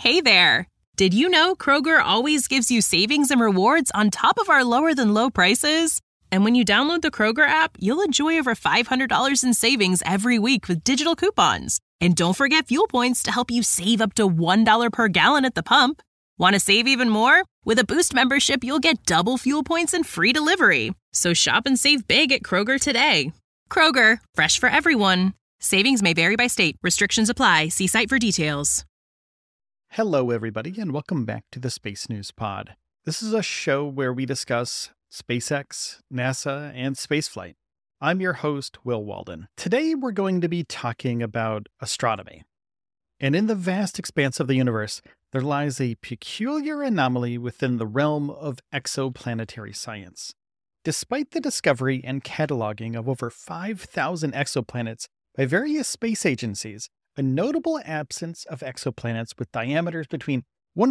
Hey there! Did you know Kroger always gives you savings and rewards on top of our lower than low prices? And when you download the Kroger app, you'll enjoy over $500 in savings every week with digital coupons. And don't forget fuel points to help you save up to $1 per gallon at the pump. Want to save even more? With a Boost membership, you'll get double fuel points and free delivery. So shop and save big at Kroger today. Kroger, fresh for everyone. Savings may vary by state. Restrictions apply. See site for details. Hello, everybody, and welcome back to the Space News Pod. This is a show where we discuss SpaceX, NASA, and spaceflight. I'm your host, Will Walden. Today, we're going to be talking about astronomy. And in the vast expanse of the universe, there lies a peculiar anomaly within the realm of exoplanetary science. Despite the discovery and cataloging of over 5,000 exoplanets by various space agencies, a notable absence of exoplanets with diameters between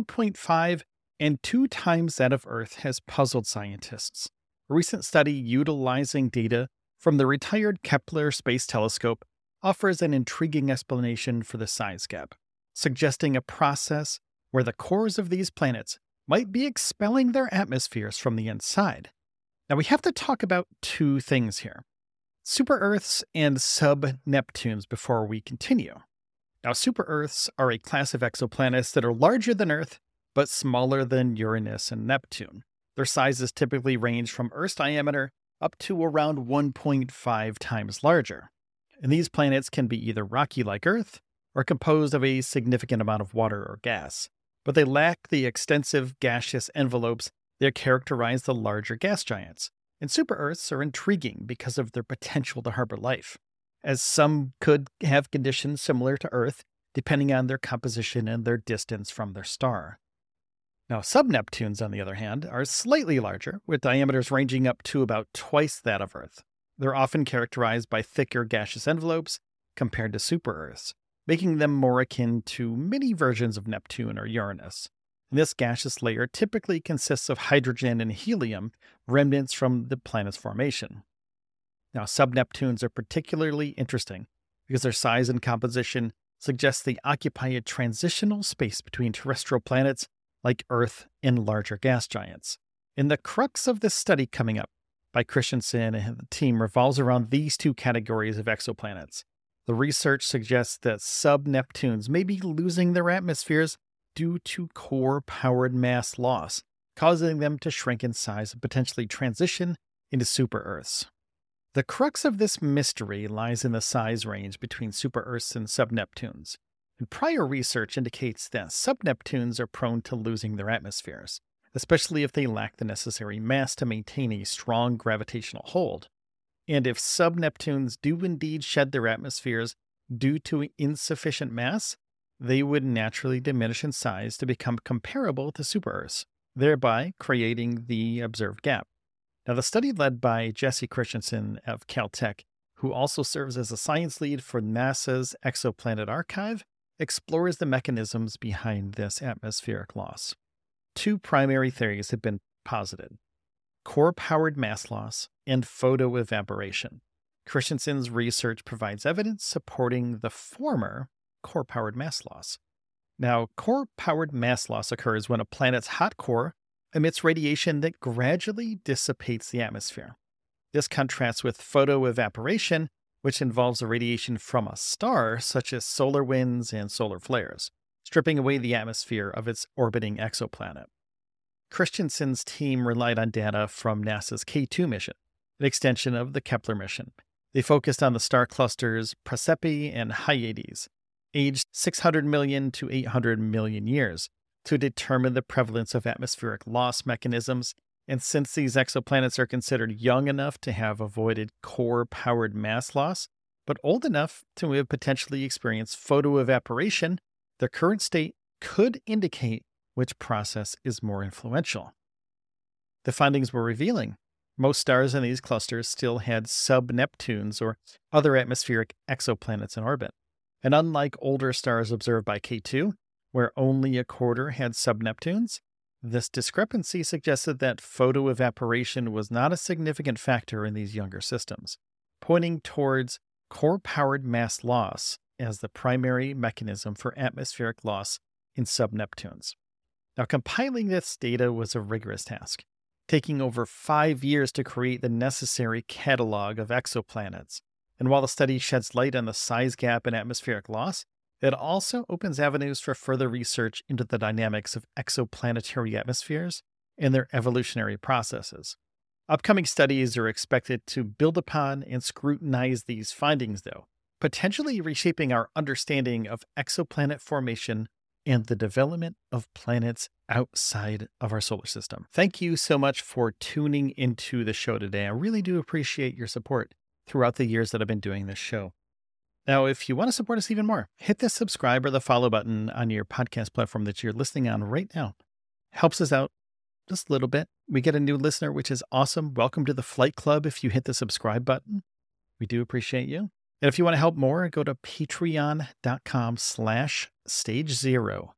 1.5 and 2 times that of Earth has puzzled scientists. A recent study utilizing data from the retired Kepler Space Telescope offers an intriguing explanation for the size gap, suggesting a process where the cores of these planets might be expelling their atmospheres from the inside. Now, we have to talk about two things here: super-Earths and sub-Neptunes before we continue. Now, super-Earths are a class of exoplanets that are larger than Earth, but smaller than Uranus and Neptune. Their sizes typically range from Earth's diameter up to around 1.5 times larger. And these planets can be either rocky like Earth or composed of a significant amount of water or gas, but they lack the extensive gaseous envelopes that characterize the larger gas giants. And super-Earths are intriguing because of their potential to harbor life, as some could have conditions similar to Earth, depending on their composition and their distance from their star. Now, sub-Neptunes, on the other hand, are slightly larger, with diameters ranging up to about twice that of Earth. They're often characterized by thicker gaseous envelopes compared to super-Earths, making them more akin to mini versions of Neptune or Uranus. And this gaseous layer typically consists of hydrogen and helium, remnants from the planet's formation. Now, sub-Neptunes are particularly interesting because their size and composition suggest they occupy a transitional space between terrestrial planets like Earth and larger gas giants. And the crux of this study coming up by Christensen and the team revolves around these two categories of exoplanets. The research suggests that sub-Neptunes may be losing their atmospheres due to core-powered mass loss, causing them to shrink in size and potentially transition into super-Earths. The crux of this mystery lies in the size range between super-Earths and sub-Neptunes. And prior research indicates that sub-Neptunes are prone to losing their atmospheres, especially if they lack the necessary mass to maintain a strong gravitational hold. And if sub-Neptunes do indeed shed their atmospheres due to insufficient mass, they would naturally diminish in size to become comparable to super-Earths, thereby creating the observed gap. Now, the study led by Jesse Christensen of Caltech, who also serves as a science lead for NASA's Exoplanet Archive, explores the mechanisms behind this atmospheric loss. Two primary theories have been posited: core-powered mass loss and photoevaporation. Christensen's research provides evidence supporting the former, core-powered mass loss. Now, core-powered mass loss occurs when a planet's hot core emits radiation that gradually dissipates the atmosphere. This contrasts with photoevaporation, which involves the radiation from a star, such as solar winds and solar flares, stripping away the atmosphere of its orbiting exoplanet. Christensen's team relied on data from NASA's K2 mission, an extension of the Kepler mission. They focused on the star clusters Prasepe and Hyades, aged 600 million to 800 million years, to determine the prevalence of atmospheric loss mechanisms. And since these exoplanets are considered young enough to have avoided core-powered mass loss, but old enough to have potentially experienced photoevaporation, their current state could indicate which process is more influential. The findings were revealing. Most stars in these clusters still had sub-Neptunes or other atmospheric exoplanets in orbit. And unlike older stars observed by K2, where only a quarter had sub-Neptunes, this discrepancy suggested that photoevaporation was not a significant factor in these younger systems, pointing towards core-powered mass loss as the primary mechanism for atmospheric loss in sub-Neptunes. Now, compiling this data was a rigorous task, taking over 5 years to create the necessary catalog of exoplanets. And while the study sheds light on the size gap and atmospheric loss, it also opens avenues for further research into the dynamics of exoplanetary atmospheres and their evolutionary processes. Upcoming studies are expected to build upon and scrutinize these findings, though, potentially reshaping our understanding of exoplanet formation and the development of planets outside of our solar system. Thank you so much for tuning into the show today. I really do appreciate your support throughout the years that I've been doing this show. Now, if you want to support us even more, hit the subscribe or the follow button on your podcast platform that you're listening on right now. Helps us out just a little bit. We get a new listener, which is awesome. Welcome to the Flight Club if you hit the subscribe button. We do appreciate you. And if you want to help more, go to patreon.com/stagezero,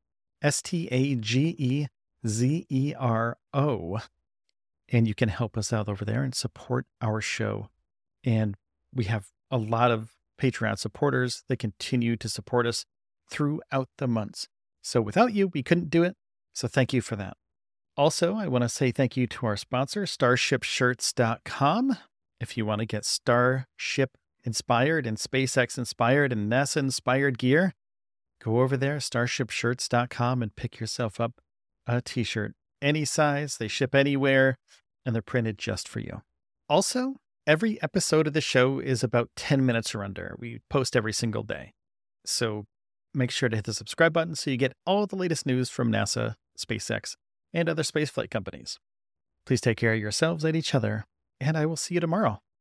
STAGEZERO. And you can help us out over there and support our show. And we have a lot of Patreon supporters that continue to support us throughout the months. So without you, we couldn't do it. So thank you for that. Also, I want to say thank you to our sponsor, StarshipShirts.com. If you want to get Starship inspired and SpaceX inspired and NASA inspired gear, go over there, StarshipShirts.com, and pick yourself up a t-shirt. Any size, they ship anywhere, and they're printed just for you. Also, every episode of the show is about 10 minutes or under. We post every single day. So make sure to hit the subscribe button so you get all the latest news from NASA, SpaceX, and other spaceflight companies. Please take care of yourselves and each other, and I will see you tomorrow.